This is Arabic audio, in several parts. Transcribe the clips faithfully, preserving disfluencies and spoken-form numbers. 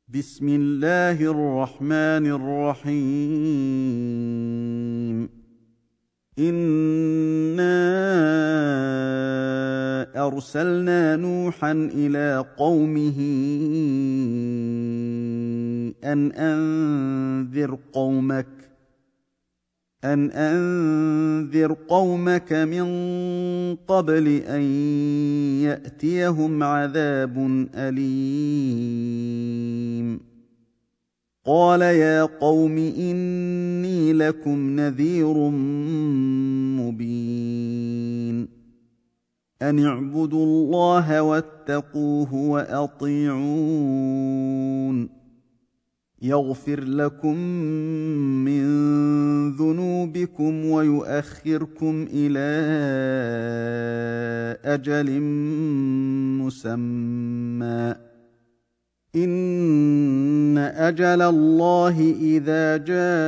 بسم الله الرحمن الرحيم. إنا أرسلنا نوحا إلى قومه أن أنذر قومك أن أنذر قومك من قبل أن يأتيهم عذاب أليم. قال يا قوم إني لكم نذير مبين. أن اعبدوا الله واتقوه وأطيعون. يغفر لكم من ذنوبكم ويؤخركم إلى أجل مسمى. إن أجل الله إذا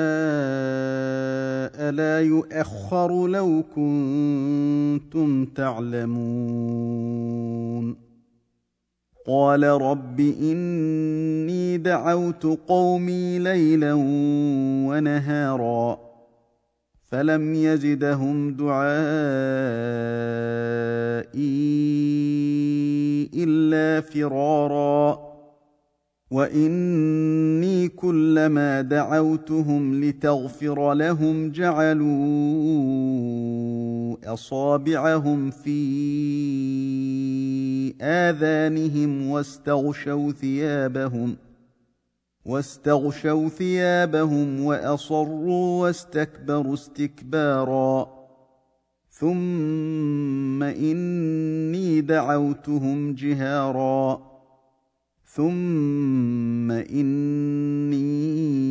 جاء لا يؤخر لو كنتم تعلمون. قال رب إني دعوت قومي ليلا ونهارا فلم يزدهم دعائي إلا فرارا. وإني كلما دعوتهم لتغفر لهم جعلوا أصابعهم في آذانهم واستغشوا ثيابهم واستغشوا ثيابهم وأصروا واستكبروا استكبارا. ثم إني دعوتهم جهارا ثم إني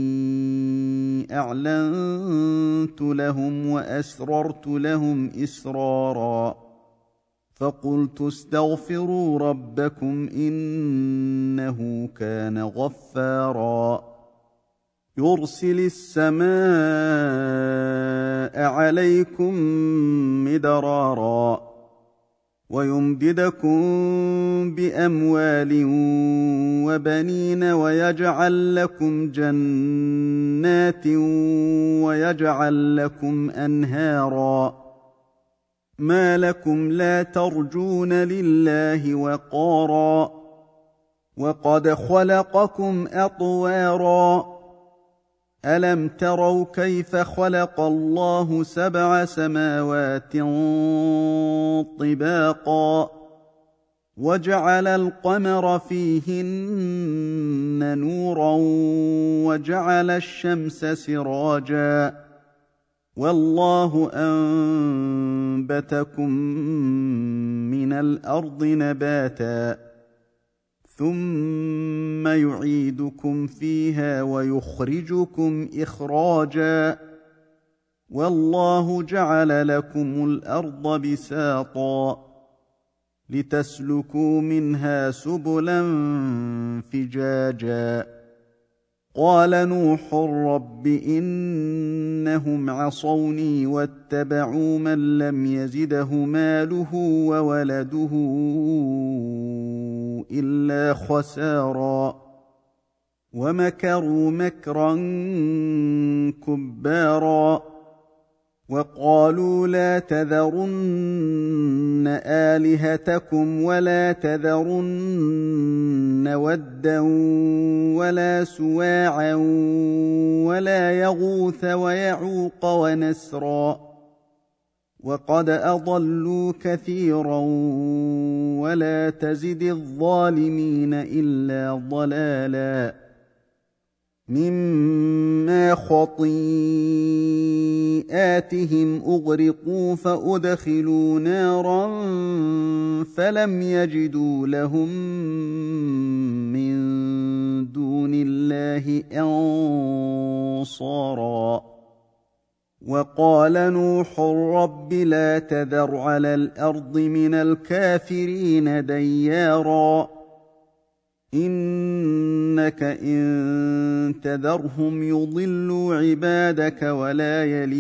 أعلنت لهم وأسررت لهم إسرارا. فقلت استغفروا ربكم إنه كان غفارا. يرسل السماء عليكم مدرارا ويمددكم بأموال وبنين ويجعل لكم جنات ويجعل لكم أنهارا. ما لكم لا ترجون لله وقارا وقد خلقكم أطوارا. ألم تروا كيف خلق الله سبع سماوات طباقا وجعل القمر فيهن نورا وجعل الشمس سراجا والله أنبتكم من الأرض نباتا ثم يعيدكم فيها ويخرجكم إخراجا والله جعل لكم الأرض بساطا لتسلكوا منها سبلا فجاجا. قال نوح رب إنهم عصوني واتبعوا من لم يزده ماله وولده إلا خسارا ومكروا مكرا كبارا. وقالوا لا تذرن آلهتكم ولا تذرن ودا ولا سواعا ولا يغوث ويعوق ونسرا وقد أضلوا كثيرا ولا تزد الظالمين إلا ضلالا. مما خطيئاتهم أغرقوا فأدخلوا نارا فلم يجدوا لهم من دون الله أنصارا. وقال نوح رب لا تذر على الأرض من الكافرين ديارا إنك إن تذرهم يضلوا عبادك ولا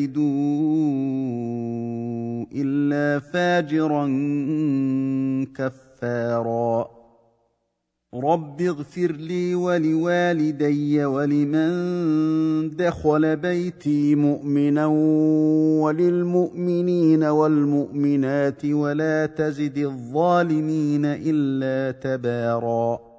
يلدوا إلا فاجرا كفارا. رب اغفر لي ولوالدي ولمن دخل بيتي مؤمنا وللمؤمنين والمؤمنات ولا تزد الظالمين إلا تباراً